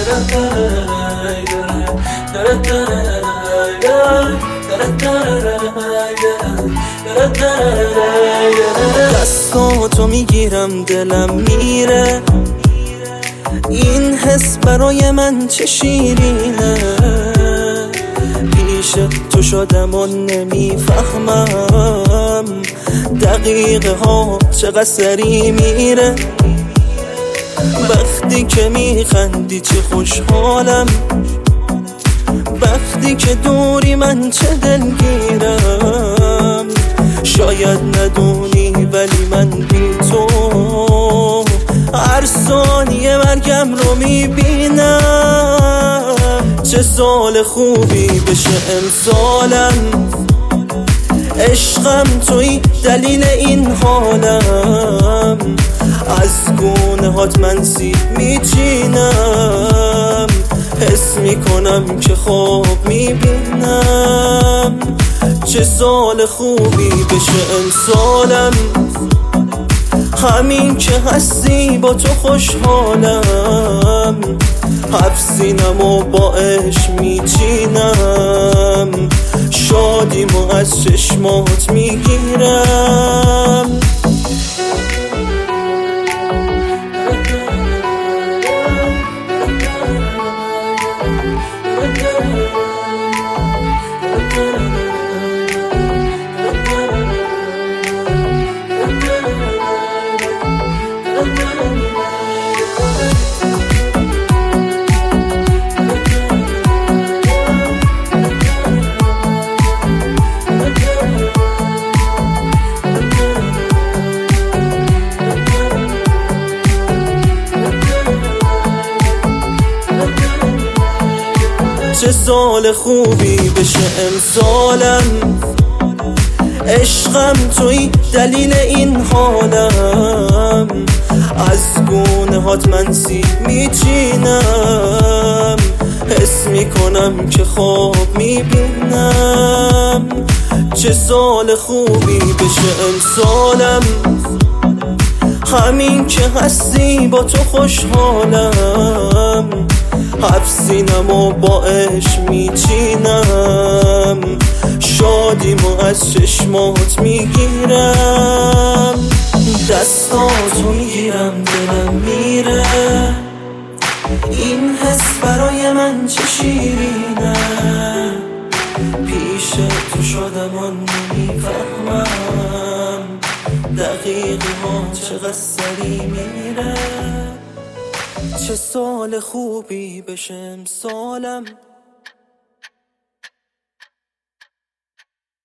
دستاتو میگیرم دلم میره، این حس برای من چه شیرینه. پیش تو شدم و نمیفهمم دقیقه ها چقدر سری میره. وقتی که میخندی چه خوشحالم، وقتی که دوری من چه دلگیرم. شاید ندونی ولی من بی تو هر ثانیه مرگم رو میبینم. چه سال خوبی بشه امسالم، عشقم توی دلیل این حالم. از گونه هات من سیب میچینم، حس میکنم که خواب میبینم. چه سال خوبی بشه امسالم، همین که هستی با تو خوشحالم. حفظینم و با عشق میچینم، شادیمو از چشمات میگیرم. چه سال خوبی بشه امسالم، عشقم توی دلیل این حالم. از گونه هات من سیب میچینم، حس میکنم که خواب میبینم. چه سال خوبی بشه امسالم، همین که هستی با تو خوشحالم. حفظینم و با عشق میچینم، شادیمو از چشمات میگیرم. دستاتو میگیرم دلم میره، این حس برای من چه شیرینه. پیش تو شدم و نمیفهمم دقیقه ها چقدر سری میره. چه سال خوبی بشه امسالم،